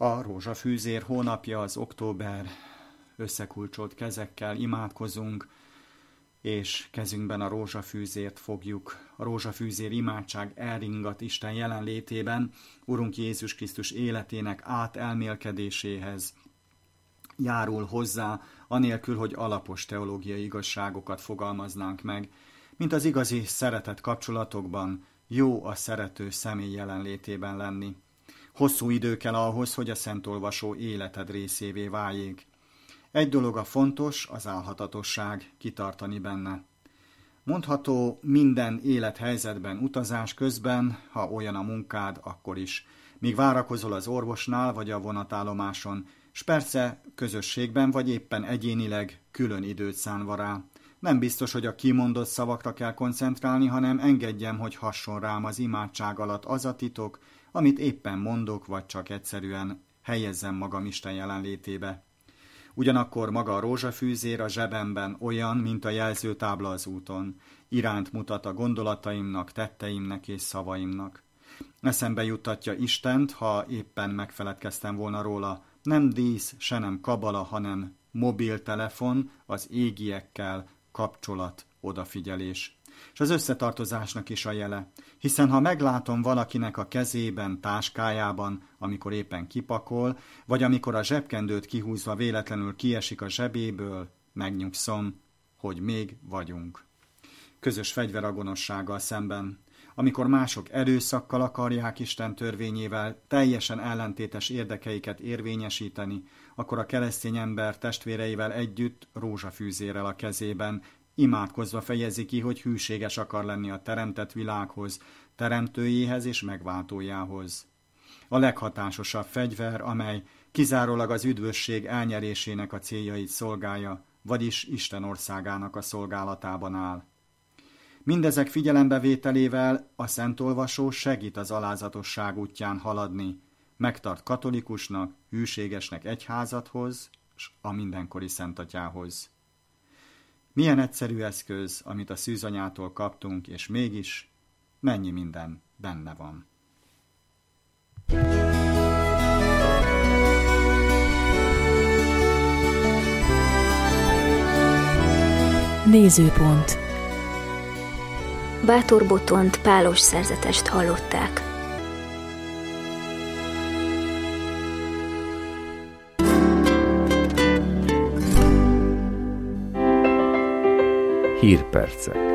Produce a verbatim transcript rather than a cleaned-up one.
A rózsafűzér hónapja az október, összekulcsolt kezekkel imádkozunk, és kezünkben a rózsafűzért fogjuk. A rózsafűzér imádság elringat Isten jelenlétében, Urunk Jézus Krisztus életének átelmélkedéséhez járul hozzá, anélkül, hogy alapos teológiai igazságokat fogalmaznánk meg. Mint az igazi szeretet kapcsolatokban, jó a szerető személy jelenlétében lenni. Hosszú idő kell ahhoz, hogy a szentolvasó életed részévé váljék. Egy dolog a fontos, az álhatatosság, kitartani benne. Mondható minden élethelyzetben, utazás közben, ha olyan a munkád, akkor is. Míg várakozol az orvosnál, vagy a vonatállomáson, s persze közösségben, vagy éppen egyénileg külön időt szánva rá. Nem biztos, hogy a kimondott szavakra kell koncentrálni, hanem engedjem, hogy hasson rám az imádság alatt az a titok, amit éppen mondok, vagy csak egyszerűen helyezzem magam Isten jelenlétébe. Ugyanakkor maga a rózsafűzér a zsebemben olyan, mint a jelzőtábla az úton. Iránt mutat a gondolataimnak, tetteimnek és szavaimnak. Eszembe juttatja Istent, ha éppen megfeledkeztem volna róla. Nem dísz, se nem kabala, hanem mobiltelefon, az égiekkel kapcsolat, odafigyelés. És az összetartozásnak is a jele, hiszen ha meglátom valakinek a kezében, táskájában, amikor éppen kipakol, vagy amikor a zsebkendőt kihúzva véletlenül kiesik a zsebéből, megnyugszom, hogy még vagyunk. Közös fegyver a gonoszsággal szemben. Amikor mások erőszakkal akarják Isten törvényével teljesen ellentétes érdekeiket érvényesíteni, akkor a keresztény ember testvéreivel együtt rózsafűzérrel a kezében imádkozva fejezi ki, hogy hűséges akar lenni a teremtett világhoz, teremtőjéhez és megváltójához. A leghatásosabb fegyver, amely kizárólag az üdvösség elnyerésének a céljait szolgálja, vagyis Isten országának a szolgálatában áll. Mindezek figyelembevételével a szentolvasó segít az alázatosság útján haladni, megtart katolikusnak, hűségesnek egyházathoz, s a mindenkori szentatyához. Milyen egyszerű eszköz, amit a szűzanyától kaptunk, és mégis mennyi minden benne van. Nézőpont. Bátor Botont pálos szerzetest hallották. Hírpercek.